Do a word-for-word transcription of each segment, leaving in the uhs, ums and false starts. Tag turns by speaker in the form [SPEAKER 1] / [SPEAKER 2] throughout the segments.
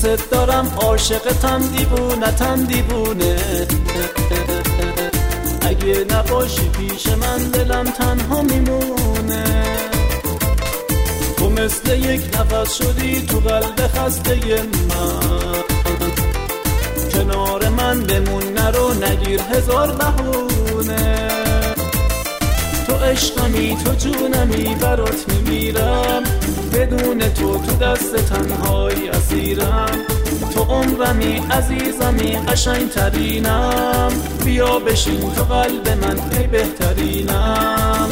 [SPEAKER 1] دوست دارم عاشقتم دیوونتم دیوونه، اگه نباشی پیش من دلم تنها میمونه. تو مثل یک نفس شدی تو قلب خسته من، کنار من بمون نرو نگیر هزار بهونه. تو عشقمی تو جونمی برات میمیرم، بدون تو تو دست تنهایی اسیرم. تو عمرمی عزیزمی قشنگ ترینم، بیا بشین تو قلب من ای بهترینم.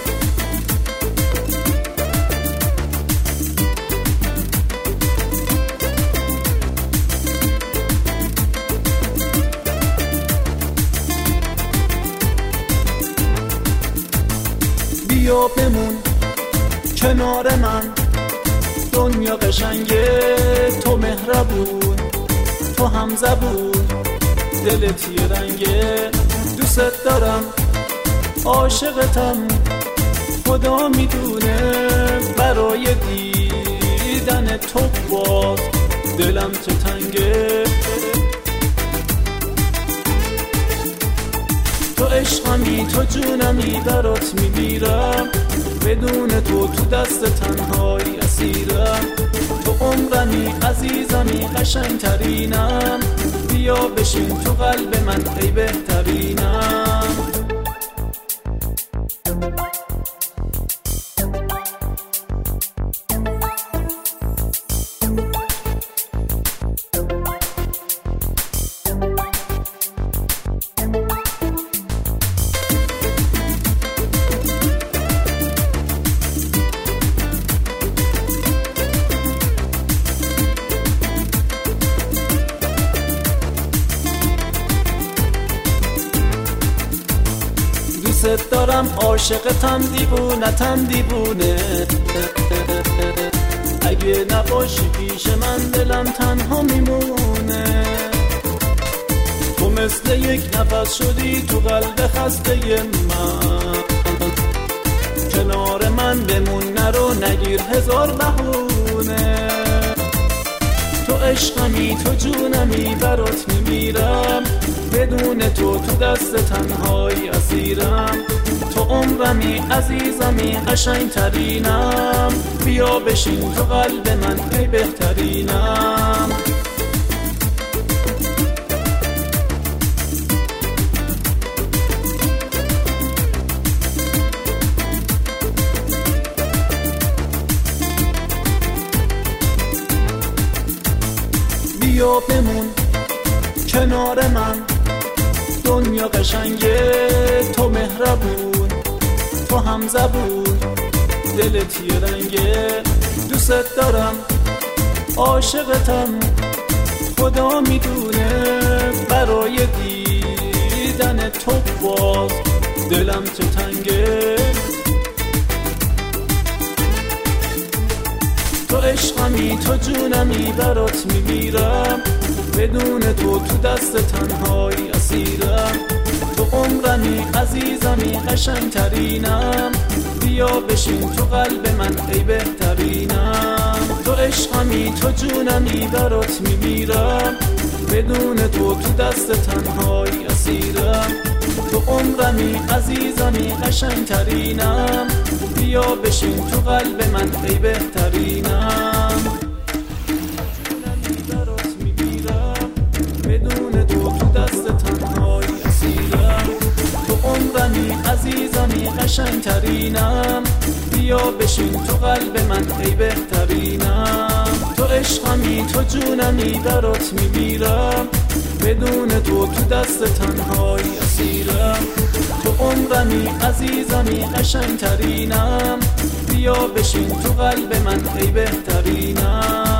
[SPEAKER 1] بیا بمون کنار من، دنیا قشنگه تو مهربون، تو هم زبون دلت یه رنگه. دوست دارم عاشقتم خدا میدونه، برای دیدن تو باز دلم چه تنگه. تو عشقمی تو جونمی برات میمیرم، بدون تو تو دست تنهایی اسیرم. تو عمرمی عزیزمی قشنگ ترینم، بیا بشین تو قلب من ای بهترینم. دوست دارم عاشقتم دیوونتم دیوونه، اگه نباشی پیش من دلم تنها میمونه. تو مثل یک نفس شدی تو قلب خسته من، کنار من بمون نرو نگیر هزار بهونه. تو عشقمی تو جونمی برات میمیرم، بدون تو تو دست تنهایی اسیرم. تو عمرمی عزیزمی قشنگ ترینم، بیا بشین تو قلب من ای بهترینم. بیا بمون کنار من، دنیا قشنگه تو مهربون، تو هم زبون دلت یه رنگه. دوست دارم عاشقتم خدا میدونه، برای دیدن تو باز دلم چه تنگه. تو عشقمی تو جونمی برات میمیرم، بدون تو تو دست تنهایی اسیرم. تو عمرمی عزیزمی قشنگ ترینم، بیا بشین تو قلب من ای بهترینم. تو عشقمی تو جونمی برات میمیرم، بدون تو تو دست تنهایی اسیرم. تو عمرمی عزیزمی قشنگ ترینم، بیا بشین تو قلب من ای بهترینم. عزیزمی قشنگ ترینم، بیا بشین تو قلب من ای بهترینم. تو عشقمی تو جونمی برات میمیرم، بدون تو تو دست تنهایی اسیرم. تو عمرمی عزیزمی قشنگ ترینم، بیا بشین تو قلب من ای بهترینم.